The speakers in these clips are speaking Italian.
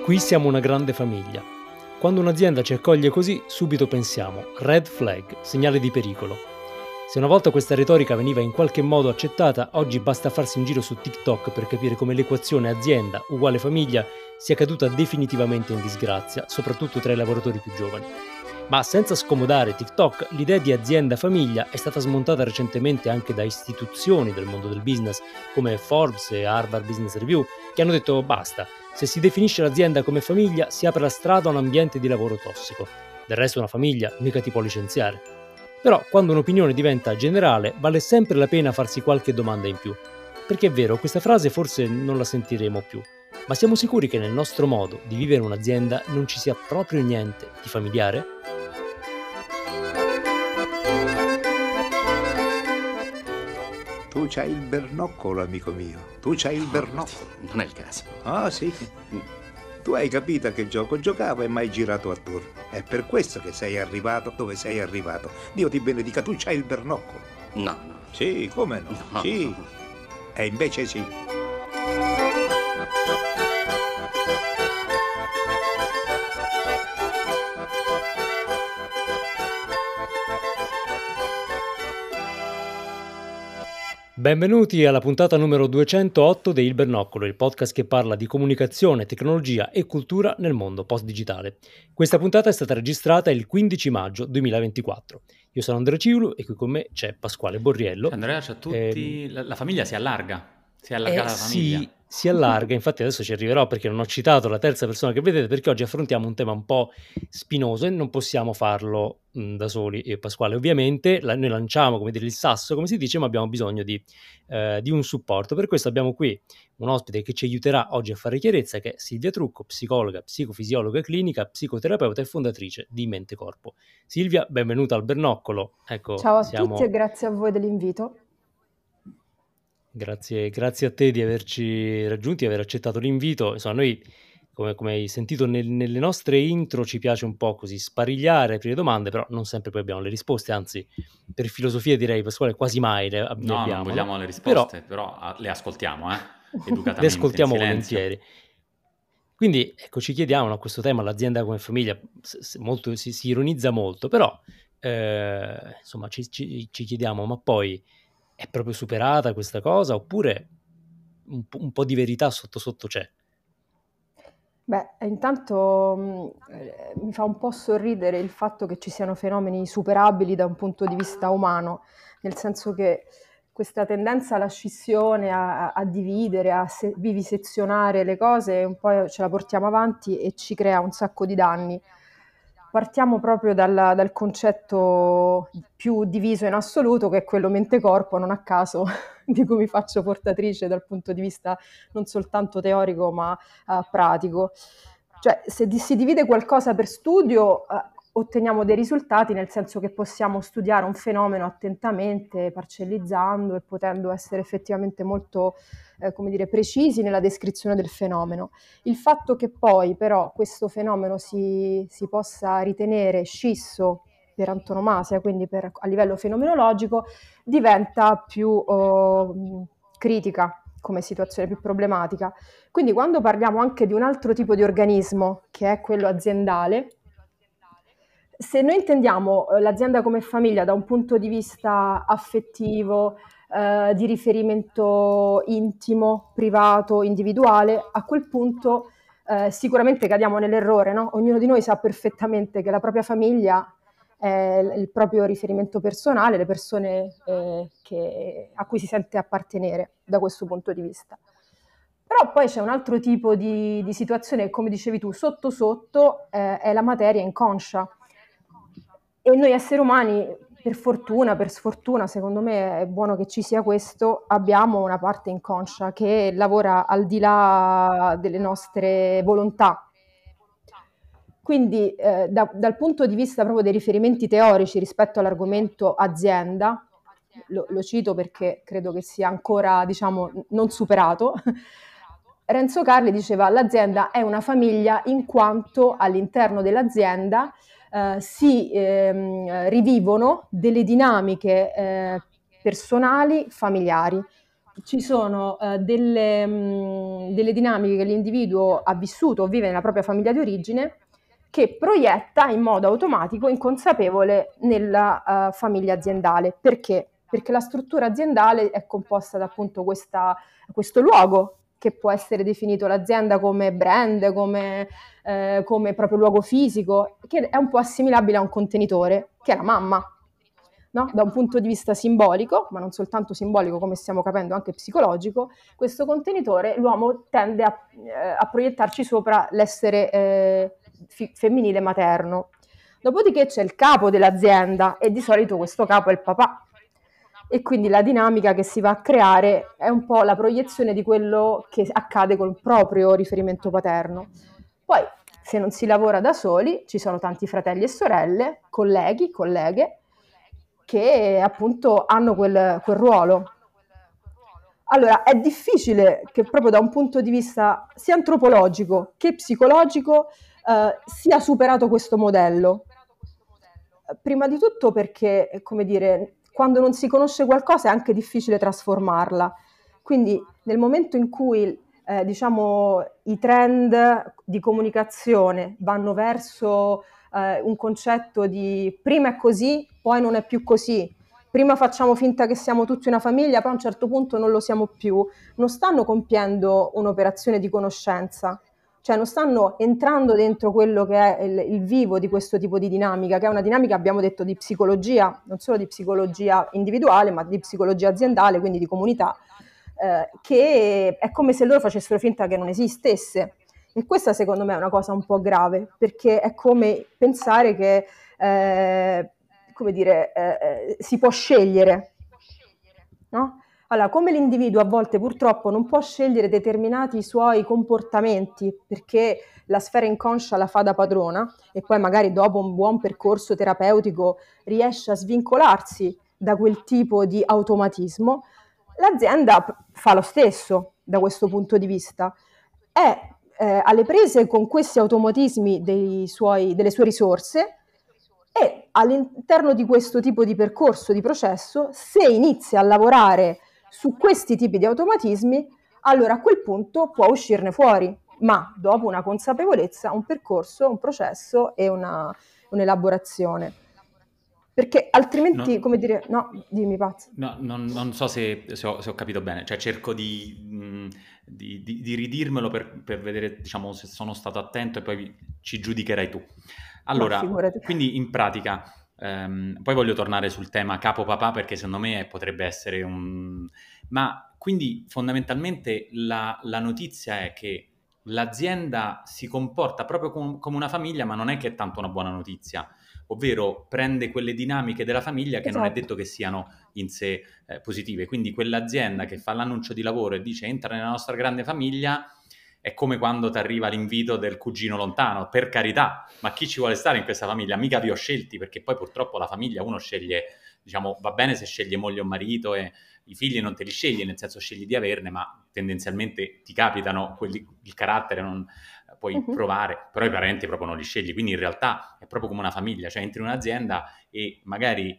Qui siamo una grande famiglia. Quando un'azienda ci accoglie così, subito pensiamo red flag, segnale di pericolo. Se una volta questa retorica veniva in qualche modo accettata, oggi basta farsi un giro su TikTok per capire come l'equazione azienda uguale famiglia sia caduta definitivamente in disgrazia, soprattutto tra i lavoratori più giovani. Ma senza scomodare TikTok, l'idea di azienda-famiglia è stata smontata recentemente anche da istituzioni del mondo del business come Forbes e Harvard Business Review, che hanno detto basta, se si definisce l'azienda come famiglia si apre la strada a un ambiente di lavoro tossico. Del resto una famiglia mica ti può licenziare. Però quando un'opinione diventa generale vale sempre la pena farsi qualche domanda in più. Perché è vero, questa frase forse non la sentiremo più, ma siamo sicuri che nel nostro modo di vivere un'azienda non ci sia proprio niente di familiare? Tu c'hai il bernoccolo, amico mio. Tu c'hai il bernoccolo. Non è il caso. Ah, sì. Tu hai capito a che gioco giocavo e mai girato attorno. È per questo che sei arrivato dove sei arrivato. Dio ti benedica, tu c'hai il bernoccolo. No. Sì, come no? No. Sì. E invece sì. Benvenuti alla puntata numero 208 di Il Bernoccolo, il podcast che parla di comunicazione, tecnologia e cultura nel mondo post-digitale. Questa puntata è stata registrata il 15 maggio 2024. Io sono Andrea Ciulu e qui con me c'è Pasquale Borriello. Andrea, ciao a tutti. La famiglia si allarga. Si è allargata la famiglia. Sì, si allarga, infatti adesso ci arriverò perché non ho citato la terza persona che vedete, perché oggi affrontiamo un tema un po' spinoso e non possiamo farlo da soli, io e Pasquale. Ovviamente noi lanciamo, come dire, il sasso, come si dice, ma abbiamo bisogno di un supporto. Per questo abbiamo qui un ospite che ci aiuterà oggi a fare chiarezza, che è Silvia Trucco, psicologa, psicofisiologa clinica, psicoterapeuta e fondatrice di Mente Corpo. Silvia, benvenuta al Bernoccolo. Ecco, Ciao a tutti e grazie a voi dell'invito. Grazie a te di averci raggiunti, aver accettato l'invito. Insomma, noi, come hai sentito nelle nostre intro, ci piace un po' così sparigliare per le domande, però non sempre poi abbiamo le risposte, anzi, per filosofia direi, Pasquale, quasi mai le abbiamo. No, non vogliamo le risposte, però le ascoltiamo, educatamente, le ascoltiamo in silenzio. volentieri. Quindi, ecco, ci chiediamo a questo tema, l'azienda come famiglia, si ironizza molto, però, insomma, ci chiediamo, ma poi è proprio superata questa cosa oppure un po' di verità sotto sotto c'è? Beh, intanto mi fa un po' sorridere il fatto che ci siano fenomeni superabili da un punto di vista umano, nel senso che questa tendenza alla scissione, a dividere, a vivisezionare le cose, un po' ce la portiamo avanti e ci crea un sacco di danni. Partiamo proprio dal concetto più diviso in assoluto, che è quello mente-corpo, non a caso, di cui mi faccio portatrice dal punto di vista non soltanto teorico ma pratico. Cioè, se si divide qualcosa per studio, otteniamo dei risultati, nel senso che possiamo studiare un fenomeno attentamente, parcellizzando e potendo essere effettivamente molto precisi nella descrizione del fenomeno. Il fatto che poi però questo fenomeno si possa ritenere scisso per antonomasia, quindi a livello fenomenologico, diventa più critica come situazione, più problematica. Quindi quando parliamo anche di un altro tipo di organismo, che è quello aziendale, se noi intendiamo l'azienda come famiglia da un punto di vista affettivo, di riferimento intimo, privato, individuale, a quel punto sicuramente cadiamo nell'errore, no? Ognuno di noi sa perfettamente che la propria famiglia è il proprio riferimento personale, le persone a cui si sente appartenere da questo punto di vista. Però poi c'è un altro tipo di situazione che, come dicevi tu, sotto sotto è la materia inconscia. E noi esseri umani, per fortuna, per sfortuna, secondo me è buono che ci sia questo, abbiamo una parte inconscia che lavora al di là delle nostre volontà. Quindi dal punto di vista proprio dei riferimenti teorici rispetto all'argomento azienda, lo cito perché credo che sia ancora, non superato, Renzo Carli diceva: l'azienda è una famiglia in quanto all'interno dell'azienda si rivivono delle dinamiche personali, familiari. ci sono delle dinamiche che l'individuo ha vissuto o vive nella propria famiglia di origine che proietta in modo automatico, inconsapevole, nella famiglia aziendale. Perché? Perché la struttura aziendale è composta da appunto questo luogo che può essere definito l'azienda come brand, come proprio luogo fisico, che è un po' assimilabile a un contenitore, che è la mamma. No? Da un punto di vista simbolico, ma non soltanto simbolico, come stiamo capendo, anche psicologico, questo contenitore l'uomo tende a proiettarci sopra l'essere femminile materno. Dopodiché c'è il capo dell'azienda e di solito questo capo è il papà. E quindi la dinamica che si va a creare è un po' la proiezione di quello che accade col proprio riferimento paterno. Poi, se non si lavora da soli, ci sono tanti fratelli e sorelle, colleghi, colleghe, che appunto hanno quel ruolo. Allora, è difficile che proprio da un punto di vista sia antropologico che psicologico sia superato questo modello. Prima di tutto perché, come dire, quando non si conosce qualcosa è anche difficile trasformarla. Quindi nel momento in cui diciamo, i trend di comunicazione vanno verso un concetto di prima è così, poi non è più così, prima facciamo finta che siamo tutti una famiglia, poi a un certo punto non lo siamo più, non stanno compiendo un'operazione di conoscenza, cioè non stanno entrando dentro quello che è il vivo di questo tipo di dinamica, che è una dinamica, abbiamo detto, di psicologia, non solo di psicologia individuale, ma di psicologia aziendale, quindi di comunità, che è come se loro facessero finta che non esistesse. E questa secondo me è una cosa un po' grave, perché è come pensare che come dire, si può scegliere, no? Allora, come l'individuo a volte purtroppo non può scegliere determinati suoi comportamenti perché la sfera inconscia la fa da padrona e poi magari dopo un buon percorso terapeutico riesce a svincolarsi da quel tipo di automatismo, l'azienda fa lo stesso da questo punto di vista. È alle prese con questi automatismi delle sue risorse e all'interno di questo tipo di percorso, di processo, se inizia a lavorare su questi tipi di automatismi, allora a quel punto può uscirne fuori, ma dopo una consapevolezza, un percorso, un processo e un'elaborazione. Perché altrimenti, come dire, no, dimmi Pazzo. No, non so se ho capito bene, cioè cerco di ridirmelo per vedere, diciamo, se sono stato attento e poi ci giudicherai tu. Allora, quindi in pratica, poi voglio tornare sul tema capo papà perché secondo me potrebbe essere un... Ma quindi fondamentalmente la notizia è che l'azienda si comporta proprio come una famiglia, ma non è che è tanto una buona notizia, ovvero prende quelle dinamiche della famiglia che non è detto che siano in sé positive. Quindi quell'azienda che fa l'annuncio di lavoro e dice entra nella nostra grande famiglia è come quando ti arriva l'invito del cugino lontano, per carità, ma chi ci vuole stare in questa famiglia? Mica vi ho scelti, perché poi purtroppo la famiglia uno sceglie, diciamo, va bene se sceglie moglie o marito e i figli non te li scegli, nel senso scegli di averne, ma tendenzialmente ti capitano, quelli, il carattere non puoi provare, però i parenti proprio non li scegli, quindi in realtà è proprio come una famiglia, cioè entri in un'azienda e magari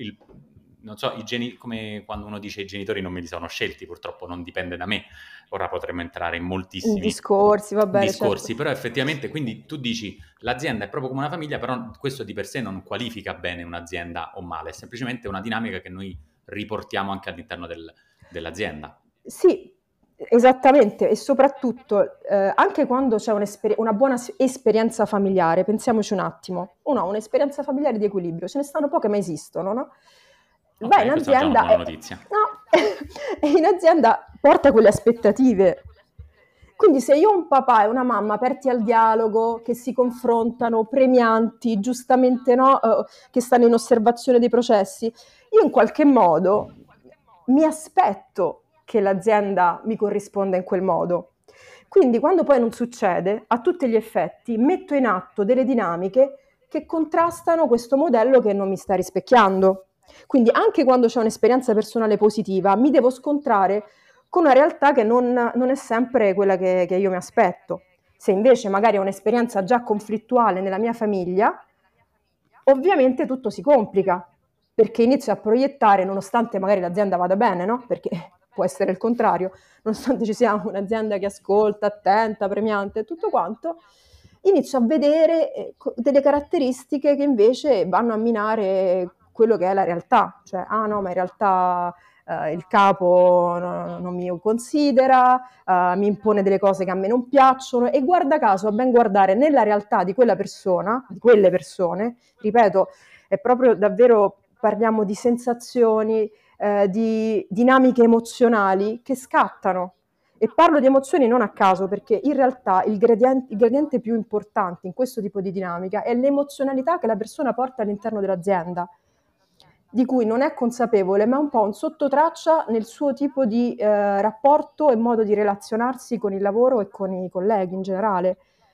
non so, come quando uno dice i genitori non me li sono scelti, purtroppo non dipende da me, ora potremmo entrare in moltissimi discorsi, certo. Però effettivamente quindi tu dici l'azienda è proprio come una famiglia, però questo di per sé non qualifica bene un'azienda o male, è semplicemente una dinamica che noi riportiamo anche all'interno dell'azienda. Sì, esattamente, e soprattutto anche quando c'è una buona esperienza familiare, pensiamoci un attimo, uno ha un'esperienza familiare di equilibrio, ce ne stanno poche ma esistono, no? Vai in azienda, questa è già una buona notizia. No, e in azienda porta quelle aspettative. Quindi se io ho un papà e una mamma aperti al dialogo, che si confrontano, premianti, giustamente no, che stanno in osservazione dei processi, io in qualche modo mi aspetto che l'azienda mi corrisponda in quel modo. Quindi quando poi non succede, a tutti gli effetti metto in atto delle dinamiche che contrastano questo modello che non mi sta rispecchiando. Quindi anche quando c'è un'esperienza personale positiva, mi devo scontrare con una realtà che non è sempre quella che io mi aspetto. Se invece magari ho un'esperienza già conflittuale nella mia famiglia, ovviamente tutto si complica, perché inizio a proiettare, nonostante magari l'azienda vada bene, no? Perché può essere il contrario, nonostante ci sia un'azienda che ascolta, attenta, premiante e tutto quanto, inizio a vedere delle caratteristiche che invece vanno a minare quello che è la realtà, cioè, ah no, ma in realtà il capo non mi considera, mi impone delle cose che a me non piacciono, e guarda caso, a ben guardare, nella realtà di quella persona, di quelle persone, ripeto, è proprio davvero, parliamo di sensazioni, di dinamiche emozionali che scattano. E parlo di emozioni non a caso, perché in realtà il gradiente più importante in questo tipo di dinamica è l'emozionalità che la persona porta all'interno dell'azienda, di cui non è consapevole, ma è un po' un sottotraccia nel suo tipo di rapporto e modo di relazionarsi con il lavoro e con i colleghi in generale.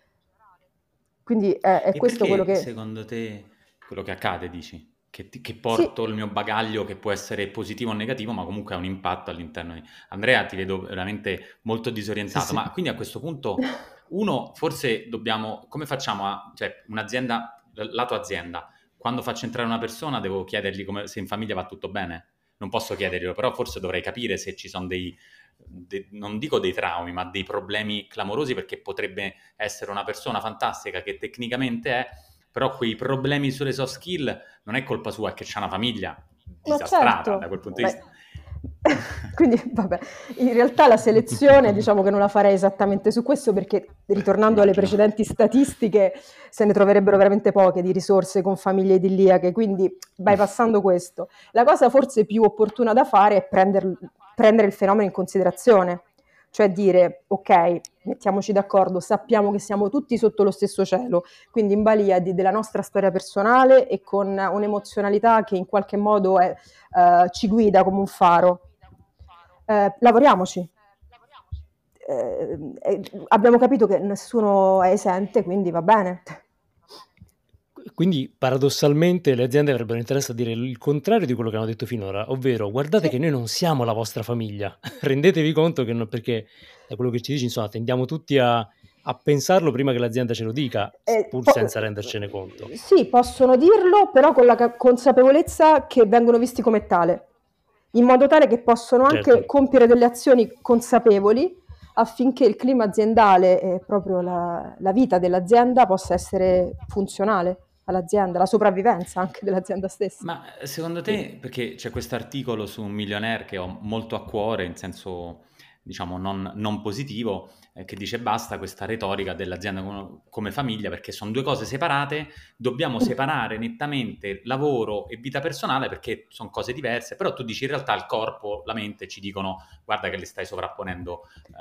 Quindi è E questo quello perché che... secondo te quello che accade, dici? Che porto Sì, il mio bagaglio, che può essere positivo o negativo, ma comunque ha un impatto all'interno di... Andrea, ti vedo veramente molto Sì, disorientato, sì. ma quindi a questo punto, uno, forse dobbiamo... Come facciamo a... Cioè, un'azienda, la tua azienda, quando faccio entrare una persona devo chiedergli se in famiglia va tutto bene? Non posso chiederglielo, però forse dovrei capire se ci sono non dico dei traumi, ma dei problemi clamorosi, perché potrebbe essere una persona fantastica che tecnicamente è, però quei problemi sulle soft skill non è colpa sua, è che c'ha una famiglia ma disastrata da certo, quel punto di vista. quindi vabbè, in realtà la selezione diciamo che non la farei esattamente su questo, perché ritornando alle Immagino. precedenti statistiche se ne troverebbero veramente poche di risorse con famiglie idilliache, quindi bypassando questo, la cosa forse più opportuna da fare è prendere il fenomeno in considerazione, cioè dire ok, mettiamoci d'accordo, sappiamo che siamo tutti sotto lo stesso cielo, quindi in balia della nostra storia personale e con un'emozionalità che in qualche modo ci guida come un faro. Lavoriamoci. Abbiamo capito che nessuno è esente, quindi va bene. Quindi paradossalmente le aziende avrebbero interesse a dire il contrario di quello che hanno detto finora, ovvero guardate Sì. che noi non siamo la vostra famiglia, rendetevi conto che perché da quello che ci dici, insomma, tendiamo tutti a pensarlo prima che l'azienda ce lo dica, pur senza rendercene conto. Sì, possono dirlo, però con la consapevolezza che vengono visti come tale, in modo tale che possono anche Certo. compiere delle azioni consapevoli affinché il clima aziendale e proprio la vita dell'azienda possa essere funzionale all'azienda, la sopravvivenza anche dell'azienda stessa. Ma secondo te, perché c'è questo articolo su un Millionaire che ho molto a cuore, in senso diciamo non positivo, che dice basta questa retorica dell'azienda come famiglia, perché sono due cose separate, dobbiamo separare nettamente lavoro e vita personale perché sono cose diverse, però tu dici in realtà il corpo, la mente ci dicono guarda che le stai sovrapponendo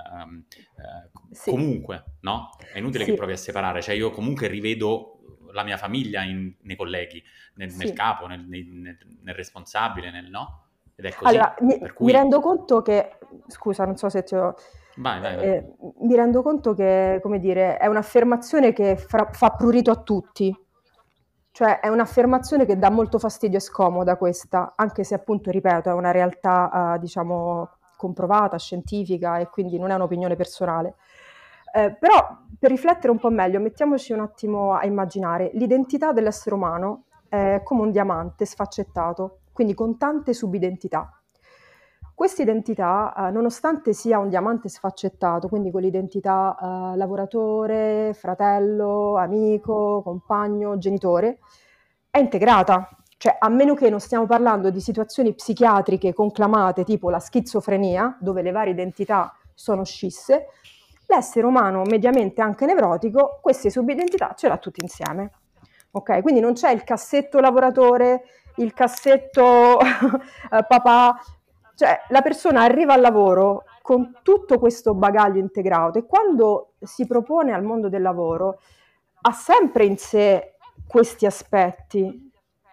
Sì. comunque, no? È inutile Sì. che provi a separare, cioè io comunque rivedo la mia famiglia nei colleghi, nel capo, nel responsabile, no? Ed è così. Allora, Per cui... mi rendo conto che, scusa, non so se ti ho... Vai. mi rendo conto che, come dire, è un'affermazione che fa prurito a tutti. Cioè è un'affermazione che dà molto fastidio e scomoda questa, anche se appunto, ripeto, è una realtà, diciamo, comprovata, scientifica, e quindi non è un'opinione personale. Però per riflettere un po' meglio, mettiamoci un attimo a immaginare l'identità dell'essere umano è come un diamante sfaccettato, quindi con tante subidentità. Questa identità, nonostante sia un diamante sfaccettato, quindi con l'identità lavoratore, fratello, amico, compagno, genitore, è integrata. Cioè, a meno che non stiamo parlando di situazioni psichiatriche conclamate, tipo la schizofrenia, dove le varie identità sono scisse, l'essere umano mediamente anche nevrotico, queste subidentità ce l'ha tutte insieme. Ok? Quindi non c'è il cassetto lavoratore, il cassetto papà, cioè la persona arriva al lavoro con tutto questo bagaglio integrato e quando si propone al mondo del lavoro ha sempre in sé questi aspetti.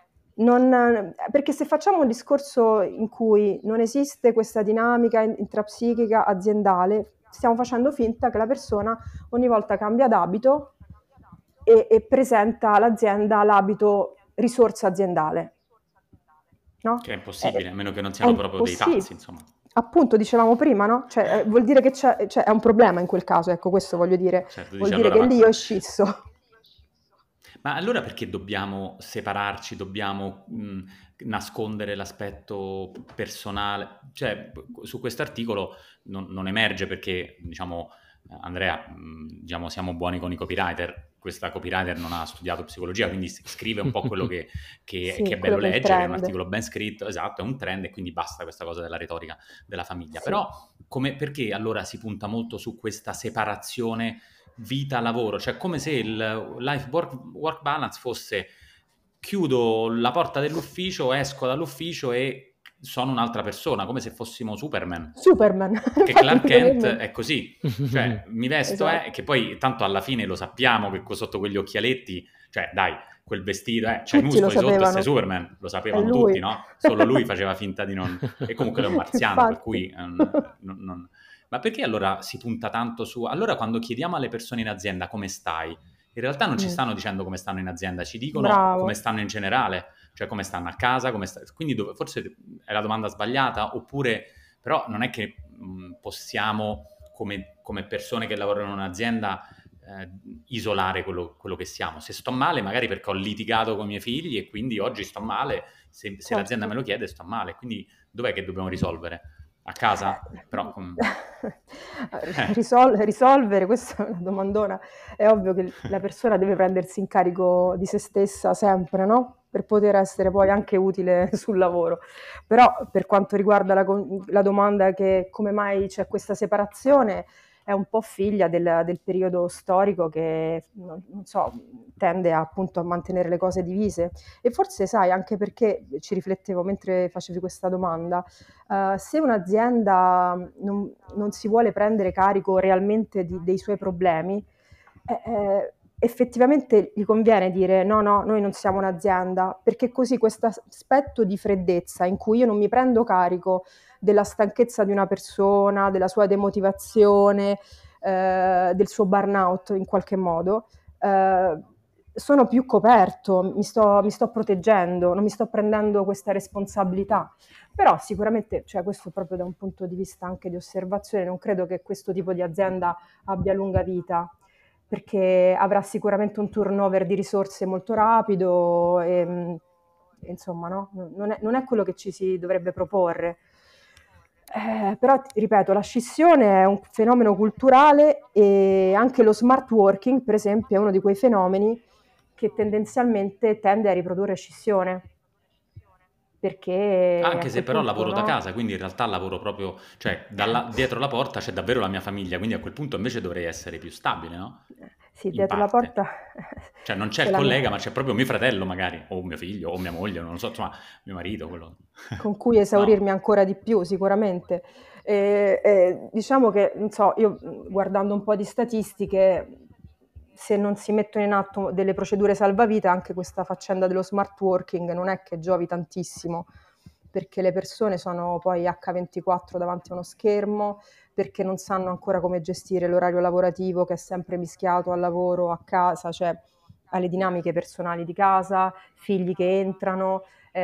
Perché se facciamo un discorso in cui non esiste questa dinamica intrapsichica aziendale, stiamo facendo finta che la persona ogni volta cambia d'abito e presenta all'azienda l'abito risorsa aziendale. No? Che è impossibile, a meno che non siano proprio dei pazzi, insomma. Appunto, dicevamo prima, no? Cioè, vuol dire che è un problema in quel caso, ecco, questo voglio dire. Certo, Vuol dici, dire allora, che lì è scisso. Ma allora perché dobbiamo separarci, dobbiamo nascondere l'aspetto personale. Cioè, su questo articolo non emerge perché, diciamo, Andrea, diciamo, siamo buoni con i copywriter. Questa copywriter non ha studiato psicologia, quindi scrive un po' quello che Sì, è quello bello che è il leggere, è un trend. articolo ben scritto, esatto, è un trend e quindi basta questa cosa della retorica della famiglia. Sì. Però perché allora si punta molto su questa separazione vita-lavoro? Cioè come se il life-work balance fosse: chiudo la porta dell'ufficio, esco dall'ufficio e sono un'altra persona, come se fossimo Superman. Superman. Che Clark Kent è così, cioè mi vesto Esatto. che poi tanto alla fine lo sappiamo che sotto quegli occhialetti, cioè dai, quel vestito, c'hai i Tutti lo muscoli sotto e sei sapevano. Superman, lo È sapevano tutti, lui. no? Solo lui faceva finta di non... E comunque lui è un marziano, per Infatti. cui... Ma perché allora si punta tanto su... Allora quando chiediamo alle persone in azienda come stai, in realtà non ci stanno dicendo come stanno in azienda, ci dicono come Bravo. stanno in generale, cioè come stanno a casa, quindi forse è la domanda sbagliata, oppure però non è che possiamo come persone che lavorano in un'azienda isolare quello che siamo. Se sto male magari perché ho litigato con i miei figli e quindi oggi sto male, se l'azienda me lo chiede sto male, quindi dov'è che dobbiamo risolvere? A casa? Però... Risolvere, questa è una domandona. È ovvio che la persona deve prendersi in carico di se stessa sempre, no? Per poter essere poi anche utile sul lavoro. Però per quanto riguarda la domanda che come mai c'è questa separazione, è un po' figlia del periodo storico che, non so, tende appunto a mantenere le cose divise. E forse sai, anche perché ci riflettevo mentre facevi questa domanda, se un'azienda non si vuole prendere carico realmente dei suoi problemi, effettivamente gli conviene dire no, noi non siamo un'azienda, perché così questo aspetto di freddezza in cui io non mi prendo carico della stanchezza di una persona, della sua demotivazione, del suo burnout in qualche modo, sono più coperto, mi sto proteggendo, non mi sto prendendo questa responsabilità. Però sicuramente, cioè questo proprio da un punto di vista anche di osservazione, non credo che questo tipo di azienda abbia lunga vita, perché avrà sicuramente un turnover di risorse molto rapido e insomma, no? Non è quello che ci si dovrebbe proporre. Però, ripeto, la scissione è un fenomeno culturale e anche lo smart working, per esempio, è uno di quei fenomeni che tendenzialmente tende a riprodurre scissione. Perché a Anche se quel però punto, lavoro da no? casa, quindi in realtà lavoro proprio, cioè dietro la porta c'è davvero la mia famiglia, quindi a quel punto invece dovrei essere più stabile, no? Sì, In dietro la parte. porta Cioè non c'è c'è il la collega, mia... ma c'è proprio mio fratello magari, o mio figlio, o mia moglie, non lo so, insomma, mio marito, quello... con cui No, esaurirmi ancora di più sicuramente. Diciamo che, non so, io guardando un po' di statistiche, se non si mettono in atto delle procedure salvavita, anche questa faccenda dello smart working non è che giovi tantissimo, perché le persone sono poi H24 davanti a uno schermo, perché non sanno ancora come gestire l'orario lavorativo che è sempre mischiato al lavoro, a casa, cioè alle dinamiche personali di casa, figli che entrano,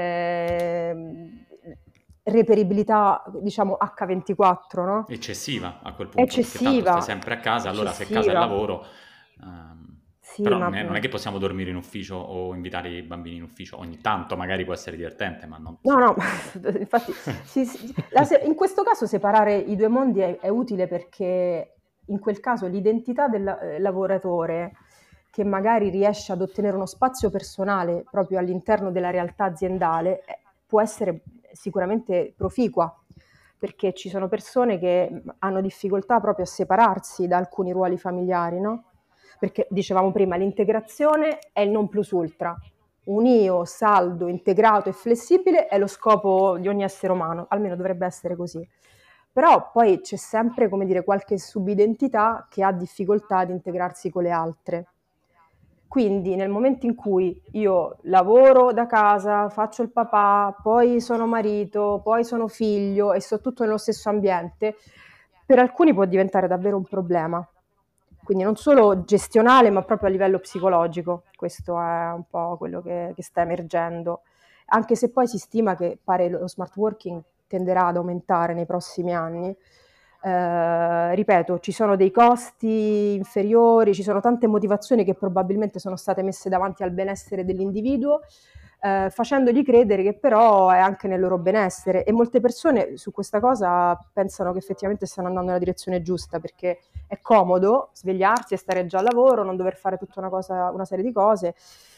reperibilità, diciamo, H24, no? eccessiva a quel punto, perché tanto stai Eccessiva, sempre a casa, allora se casa è eccessiva. lavoro... Sì, però ma non è che possiamo dormire in ufficio o invitare i bambini in ufficio, ogni tanto magari può essere divertente, ma non no, sempre. infatti in questo caso separare i due mondi è utile perché in quel caso l'identità del lavoratore che magari riesce ad ottenere uno spazio personale proprio all'interno della realtà aziendale può essere sicuramente proficua, perché ci sono persone che hanno difficoltà proprio a separarsi da alcuni ruoli familiari, no? Perché dicevamo prima, l'integrazione è il non plus ultra. Un io saldo, integrato e flessibile è lo scopo di ogni essere umano, almeno dovrebbe essere così. Però poi c'è sempre, come dire, qualche subidentità che ha difficoltà ad integrarsi con le altre. Quindi nel momento in cui io lavoro da casa, faccio il papà, poi sono marito, poi sono figlio e sto tutto nello stesso ambiente, per alcuni può diventare davvero un problema. Quindi non solo gestionale, ma proprio a livello psicologico. Questo è un po' quello che sta emergendo. Anche se poi si stima che pare lo smart working tenderà ad aumentare nei prossimi anni. Ripeto, ci sono dei costi inferiori, ci sono tante motivazioni che probabilmente sono state messe davanti al benessere dell'individuo, facendogli credere che però è anche nel loro benessere, e molte persone su questa cosa pensano che effettivamente stanno andando nella direzione giusta, perché è comodo svegliarsi e stare già al lavoro, non dover fare tutta una serie di cose,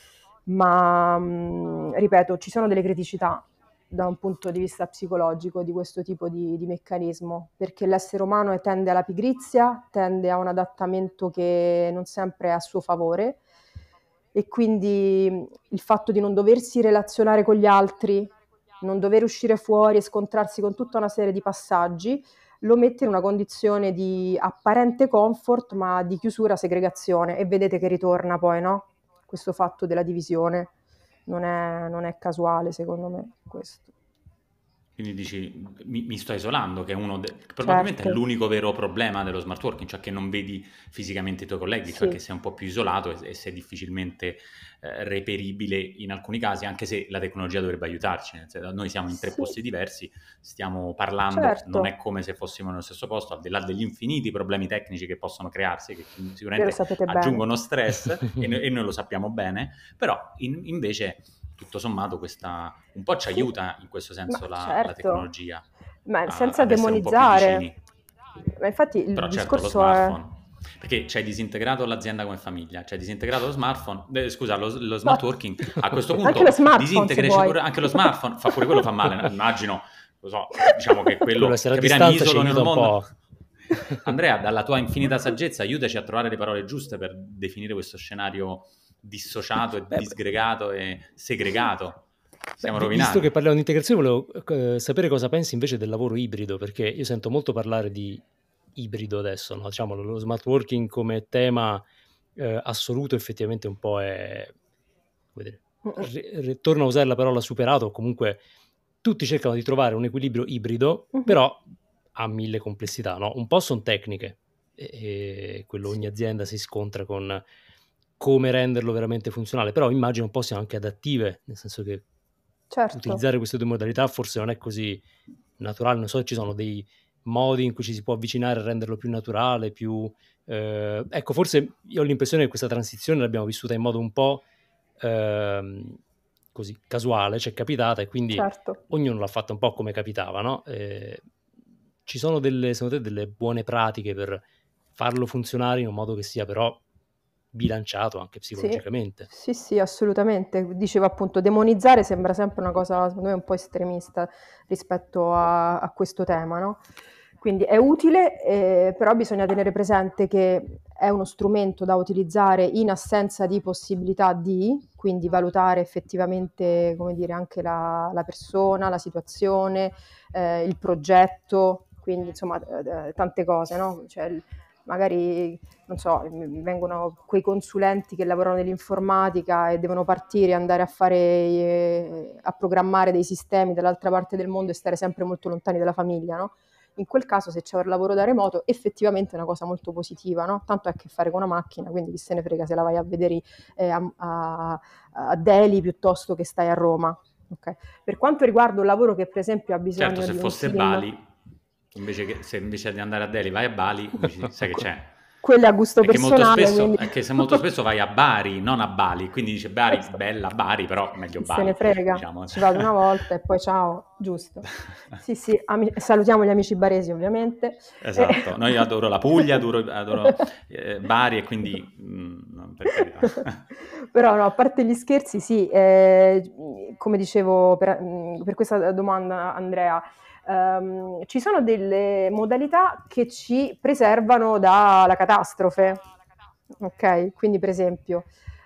ma ripeto, ci sono delle criticità da un punto di vista psicologico di questo tipo di meccanismo, perché l'essere umano tende alla pigrizia, tende a un adattamento che non sempre è a suo favore, e quindi il fatto di non doversi relazionare con gli altri, non dover uscire fuori e scontrarsi con tutta una serie di passaggi, lo mette in una condizione di apparente comfort, ma di chiusura, segregazione, e vedete che ritorna poi, no? Questo fatto della divisione non è casuale, secondo me, questo. Quindi dici, mi sto isolando, che è probabilmente Certo. è l'unico vero problema dello smart working, cioè che non vedi fisicamente i tuoi colleghi, cioè che sei un po' più isolato e sei difficilmente reperibile in alcuni casi, anche se la tecnologia dovrebbe aiutarci. Noi siamo in 3 posti diversi, stiamo parlando, certo. non è come se fossimo nello stesso posto, al di là degli infiniti problemi tecnici che possono crearsi, che sicuramente aggiungono stress e noi lo sappiamo bene, però invece tutto sommato un po' ci aiuta in questo senso la tecnologia, ma senza ad essere un po' più demonizzare. vicini. Ma infatti il Però certo lo discorso smartphone, perché c'hai disintegrato l'azienda come famiglia, c'hai disintegrato lo smartphone, lo smart working, a questo punto anche lo smartphone, disintegri anche lo smartphone, pure quello fa male, immagino, lo so, diciamo che quello capirà, mi isolo nel mondo. Andrea, dalla tua infinita saggezza, aiutaci a trovare le parole giuste per definire questo scenario dissociato e disgregato e segregato. Siamo rovinati. Visto che parliamo di integrazione, volevo sapere cosa pensi invece del lavoro ibrido, perché io sento molto parlare di ibrido adesso, no? Diciamo, lo smart working come tema assoluto effettivamente un po' è, come dire, torno a usare la parola superato, comunque tutti cercano di trovare un equilibrio ibrido, però ha 1000 complessità, no? Un po' sono tecniche, e quello ogni azienda si scontra con come renderlo veramente funzionale, però immagino un po' siano anche adattive, nel senso che utilizzare queste 2 modalità forse non è così naturale, non so se ci sono dei modi in cui ci si può avvicinare a renderlo più naturale, più ecco, forse io ho l'impressione che questa transizione l'abbiamo vissuta in modo un po' così casuale, cioè capitata, e quindi ognuno l'ha fatta un po' come capitava, no? Ci sono secondo te delle buone pratiche per farlo funzionare in un modo che sia però bilanciato anche psicologicamente? Sì, assolutamente. Dicevo appunto, demonizzare sembra sempre una cosa, secondo me, un po' estremista rispetto a questo tema, no? Quindi è utile, però bisogna tenere presente che è uno strumento da utilizzare in assenza di possibilità quindi valutare effettivamente, come dire, anche la persona, la situazione, il progetto, quindi insomma tante cose, no? Cioè, magari, non so, mi vengono quei consulenti che lavorano nell'informatica e devono partire e andare a programmare dei sistemi dall'altra parte del mondo e stare sempre molto lontani dalla famiglia, no? In quel caso, se c'è un lavoro da remoto, effettivamente è una cosa molto positiva, no? Tanto è che fare con una macchina, quindi chi se ne frega se la vai a vedere a Delhi piuttosto che stai a Roma. Okay. Per quanto riguarda un lavoro che per esempio ha bisogno di... Certo, se fosse Bali, se invece di andare a Delhi vai a Bali, sai che c'è. Quello è a gusto personale. È che molto spesso vai a Bari, non a Bali, quindi dice Bari, bella Bari, però meglio Bali. Se ne frega, diciamo. Ci vado una volta e poi ciao, giusto. Sì, salutiamo gli amici baresi ovviamente. Esatto, noi adoro la Puglia, adoro Bari, e quindi per carità. Però no, a parte gli scherzi, sì, come dicevo per questa domanda, Andrea, ci sono delle modalità che ci preservano dalla catastrofe, ok? Quindi per esempio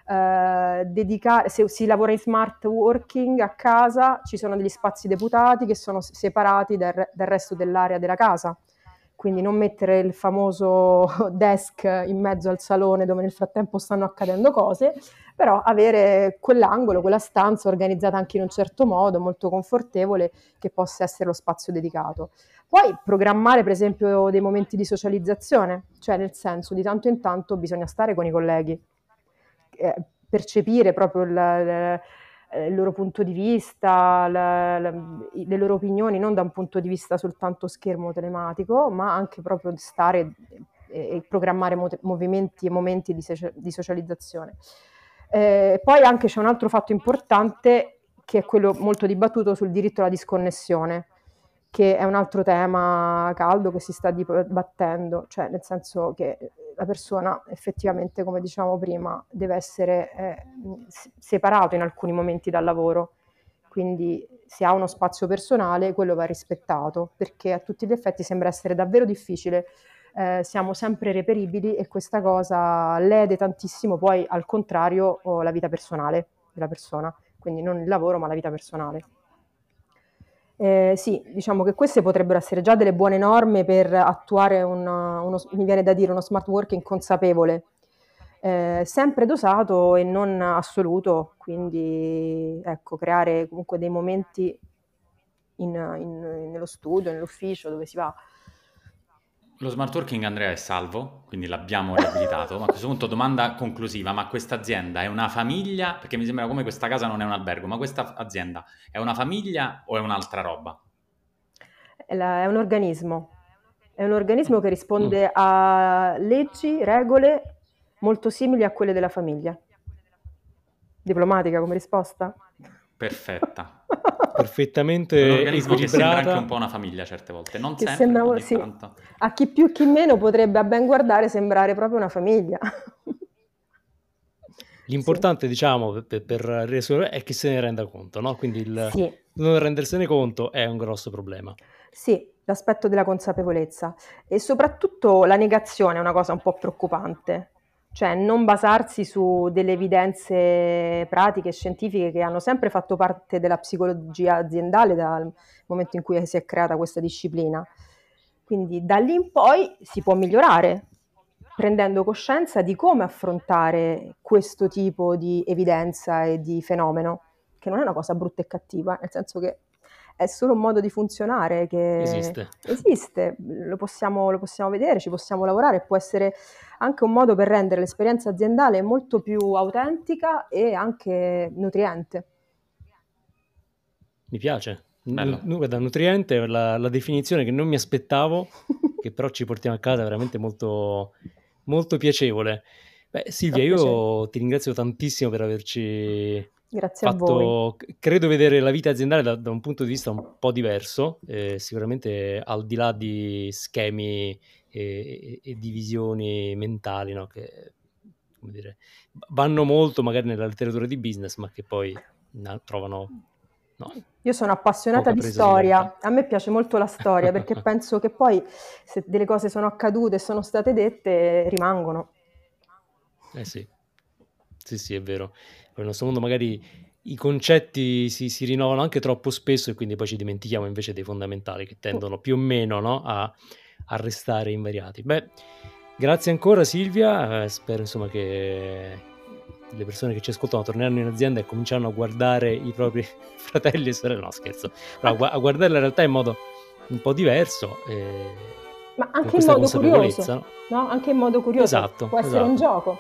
se si lavora in smart working a casa, ci sono degli spazi deputati che sono separati dal resto dell'area della casa, quindi non mettere il famoso desk in mezzo al salone dove nel frattempo stanno accadendo cose, però avere quell'angolo, quella stanza organizzata anche in un certo modo, molto confortevole, che possa essere lo spazio dedicato. Poi programmare per esempio dei momenti di socializzazione, cioè nel senso di tanto in tanto bisogna stare con i colleghi, percepire proprio il loro punto di vista, le loro opinioni, non da un punto di vista soltanto schermo telematico, ma anche proprio stare e programmare movimenti e momenti di socializzazione. Poi anche c'è un altro fatto importante che è quello molto dibattuto sul diritto alla disconnessione, che è un altro tema caldo che si sta dibattendo, cioè nel senso che la persona effettivamente, come dicevamo prima, deve essere separato in alcuni momenti dal lavoro, quindi se ha uno spazio personale quello va rispettato, perché a tutti gli effetti sembra essere davvero difficile, siamo sempre reperibili e questa cosa lede tantissimo poi al contrario la vita personale della persona, quindi non il lavoro ma la vita personale. Sì, diciamo che queste potrebbero essere già delle buone norme per attuare mi viene da dire, uno smart working consapevole, sempre dosato e non assoluto, quindi ecco, creare comunque dei momenti nello studio, nell'ufficio dove si va. Lo smart working, Andrea, è salvo, quindi l'abbiamo riabilitato, ma a questo punto domanda conclusiva, ma questa azienda è una famiglia? Perché mi sembra come questa casa non è un albergo, ma questa azienda è una famiglia o è un'altra roba? È un organismo che risponde a leggi, regole molto simili a quelle della famiglia. Diplomatica come risposta? Perfetta. Perfettamente un organismo che sembra anche equilibrata. un po' una famiglia certe volte, non Che sempre, sembra, ogni sì, tanto. a chi più chi meno potrebbe a ben guardare sembrare proprio una famiglia. L'importante, diciamo, per riassumere, è che se ne renda conto, no? Quindi il Sì, non rendersene conto è un grosso problema. sì, l'aspetto della consapevolezza e soprattutto la negazione è una cosa un po' preoccupante, cioè non basarsi su delle evidenze pratiche e scientifiche che hanno sempre fatto parte della psicologia aziendale dal momento in cui si è creata questa disciplina. Quindi da lì in poi si può migliorare, prendendo coscienza di come affrontare questo tipo di evidenza e di fenomeno, che non è una cosa brutta e cattiva, nel senso che è solo un modo di funzionare che esiste, lo possiamo vedere, ci possiamo lavorare, può essere anche un modo per rendere l'esperienza aziendale molto più autentica e anche nutriente. Mi piace. Guarda, nutriente è la definizione che non mi aspettavo, che però ci portiamo a casa, veramente molto, molto piacevole. Beh, Silvia, io ti ringrazio tantissimo per averci fatto, credo, vedere la vita aziendale da un punto di vista un po' diverso, sicuramente al di là di schemi e divisioni mentali, no? Che, come dire, vanno molto magari nella letteratura di business, ma che poi trovano... No. Io sono appassionata di storia, a me piace molto la storia perché penso che poi se delle cose sono accadute e sono state dette rimangono. Sì, è vero. Nel nostro mondo magari i concetti si rinnovano anche troppo spesso e quindi poi ci dimentichiamo invece dei fondamentali che tendono più o meno, no, a restare invariati. Beh, grazie ancora Silvia, spero insomma che le persone che ci ascoltano torneranno in azienda e cominciano a guardare i propri fratelli e sorelle, no scherzo, però a guardare la realtà in modo un po' diverso, ma anche in modo curioso, no? Anche in modo curioso, esatto, può essere un gioco.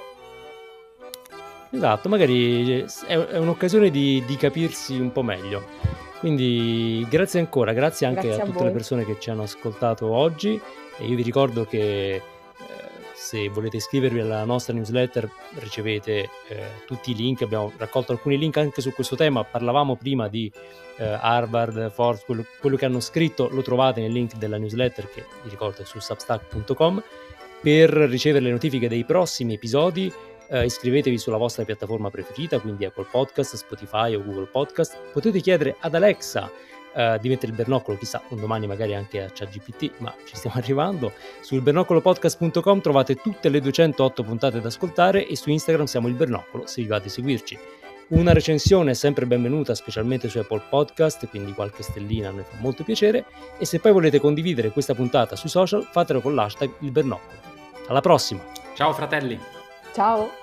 Esatto, magari è un'occasione di capirsi un po' meglio. Quindi grazie ancora, grazie anche a tutte le persone che ci hanno ascoltato oggi e io vi ricordo che se volete iscrivervi alla nostra newsletter ricevete tutti i link, abbiamo raccolto alcuni link anche su questo tema, parlavamo prima di Harvard, Ford, quello che hanno scritto lo trovate nel link della newsletter che vi ricordo è su substack.com. Per ricevere le notifiche dei prossimi episodi iscrivetevi sulla vostra piattaforma preferita, quindi Apple Podcast, Spotify o Google Podcast. Potete chiedere ad Alexa di mettere il bernoccolo, chissà, un domani magari anche a ChatGPT, ma ci stiamo arrivando. Sul bernoccolopodcast.com trovate tutte le 208 puntate da ascoltare e su Instagram siamo il Bernoccolo, se vi va di seguirci. Una recensione è sempre benvenuta, specialmente su Apple Podcast, quindi qualche stellina a noi fa molto piacere, e se poi volete condividere questa puntata sui social fatelo con l'hashtag il Bernoccolo. Alla prossima! Ciao fratelli! Ciao!